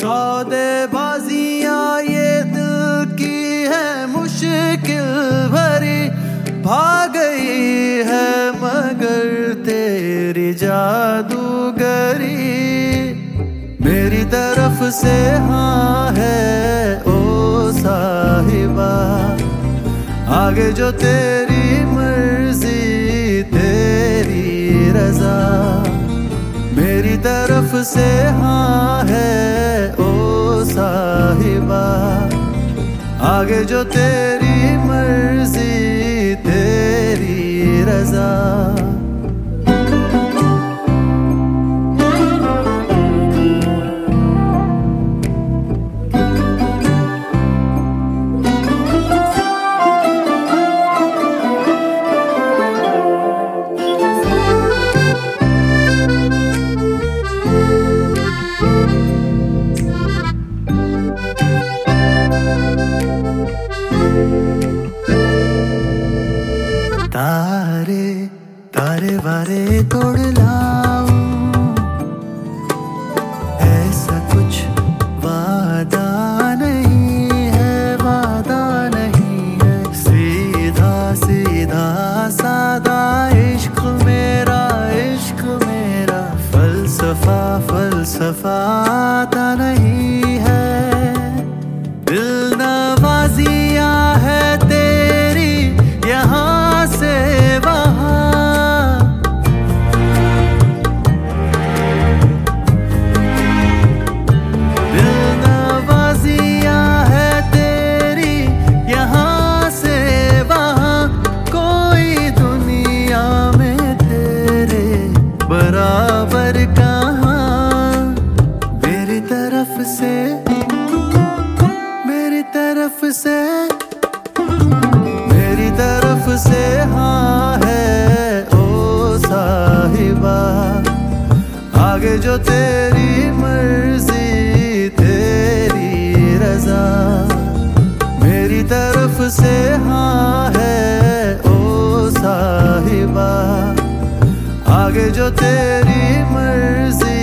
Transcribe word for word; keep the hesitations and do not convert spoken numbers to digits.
सौदेबाजियां ये दिल की है मुश्किल भरी, भाग गई है मगर तेरी जादूगरी। मेरी तरफ से हाँ है ओ साहिबा, आगे जो तेरी मर्जी तेरी रजा। मेरी तरफ से हाँ है ओ साहिबा, आगे जो तेरी मर्जी तेरी रजा। तारे तारे वारे तोड़ लाऊं, ऐसा कुछ वादा नहीं है, वादा नहीं है। सीधा सीधा सादा इश्क मेरा, इश्क मेरा। फलसफा फलसफा आता नहीं है। दिल नवाजियां है तेरी यहाँ से वहाँ, दिल नवाजियां है तेरी यहाँ से वहाँ। कोई दुनिया में तेरे बराबर कहाँ। मेरी तरफ से, मेरी तरफ से, मेरी तरफ से हाँ है ओ साहिबा, आगे जो तेरी मर्जी तेरी रजा। मेरी तरफ से हाँ है ओ साहिबा, आगे जो तेरी मर्जी